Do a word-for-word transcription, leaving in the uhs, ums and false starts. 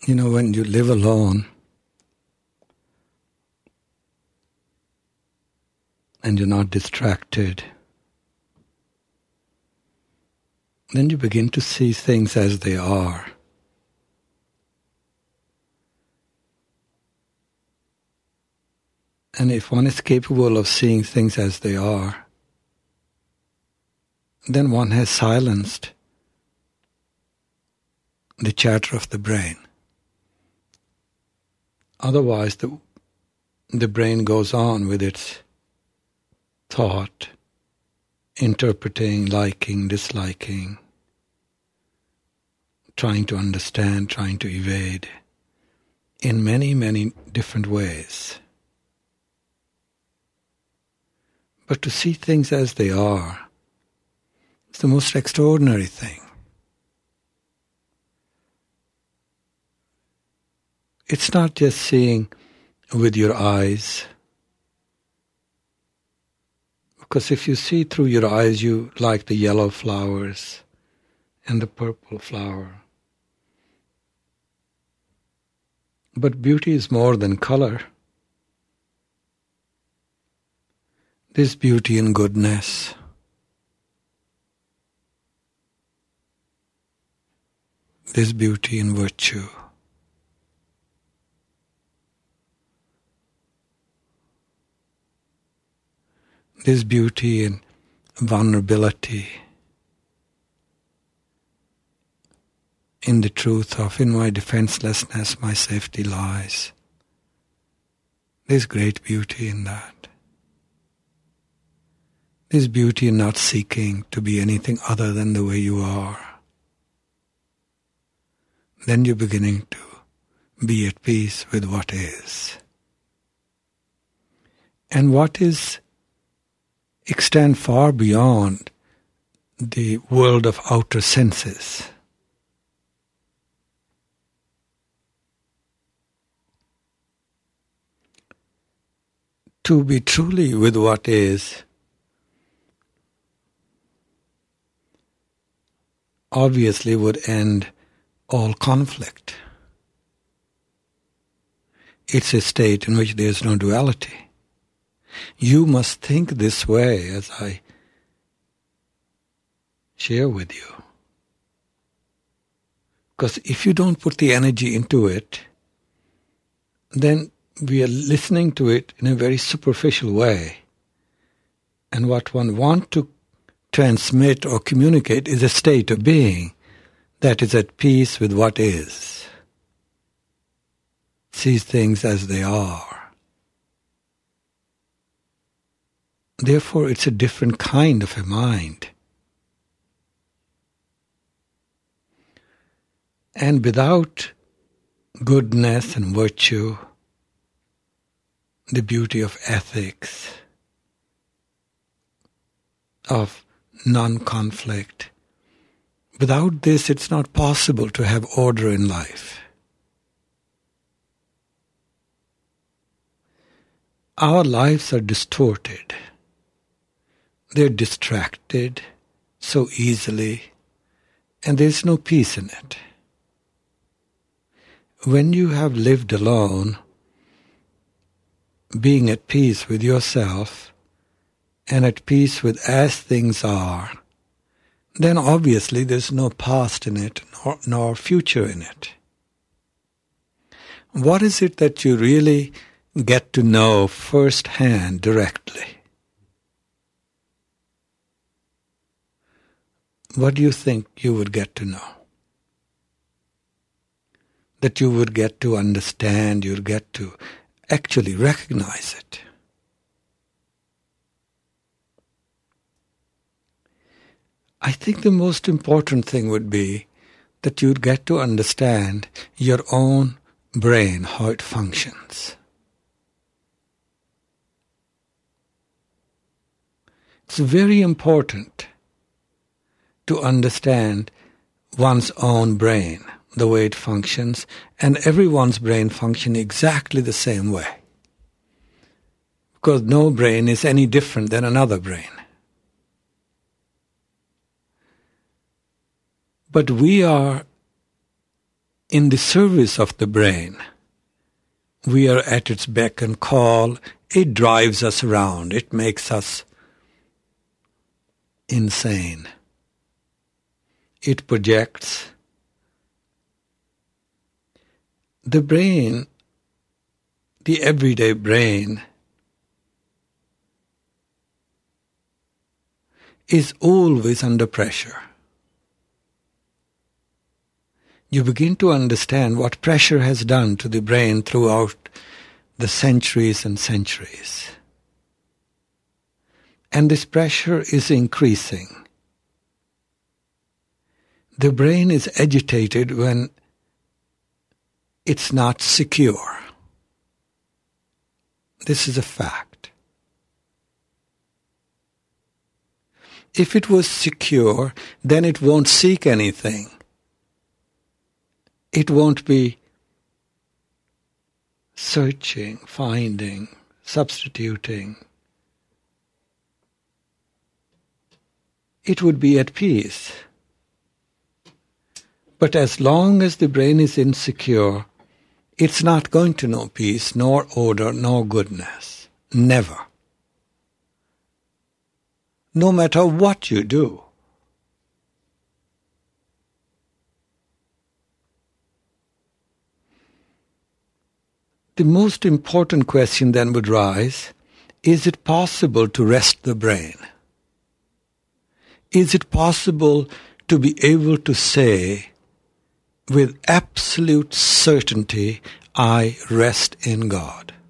You know, when you live alone and you're not distracted, then you begin to see things as they are. And if one is capable of seeing things as they are, then one has silenced the chatter of the brain. Otherwise, the, the brain goes on with its thought, interpreting, liking, disliking, trying to understand, trying to evade, in many, many different ways. But to see things as they are is the most extraordinary thing. It's not just seeing with your eyes, because if you see through your eyes, you like the yellow flowers and the purple flower. But beauty is more than color. There's beauty in goodness. There's beauty in virtue. There's beauty in vulnerability, in the truth of, in my defenselessness, my safety lies. There's great beauty in that. There's beauty in not seeking to be anything other than the way you are. Then you're beginning to be at peace with what is. And what is extend far beyond the world of outer senses. To be truly with what is obviously would end all conflict. It's a state in which there is no duality. You must think this way as I share with you. Because if you don't put the energy into it, then we are listening to it in a very superficial way. And what one wants to transmit or communicate is a state of being that is at peace with what is, sees things as they are. Therefore, it's a different kind of a mind. And without goodness and virtue, the beauty of ethics, of non-conflict, without this it's not possible to have order in life. Our lives are distorted. They're distracted so easily, and there's no peace in it. When you have lived alone, being at peace with yourself and at peace with as things are, then obviously there's no past in it nor, nor future in it. What is it that you really get to know firsthand, directly? What do you think you would get to know? That you would get to understand, you'd get to actually recognize it. I think the most important thing would be that you'd get to understand your own brain, how it functions. It's very important to understand one's own brain, the way it functions, and everyone's brain functions exactly the same way. Because no brain is any different than another brain. But we are in the service of the brain. We are at its beck and call. It drives us around. It makes us insane. It projects. The brain, the everyday brain, is always under pressure. You begin to understand what pressure has done to the brain throughout the centuries and centuries. And this pressure is increasing. The brain is agitated when it's not secure. This is a fact. If it was secure, then it won't seek anything. It won't be searching, finding, substituting. It would be at peace. But as long as the brain is insecure, it's not going to know peace, nor order, nor goodness. Never. No matter what you do. The most important question then would rise, is it possible to rest the brain? Is it possible to be able to say with absolute certainty, I rest in God?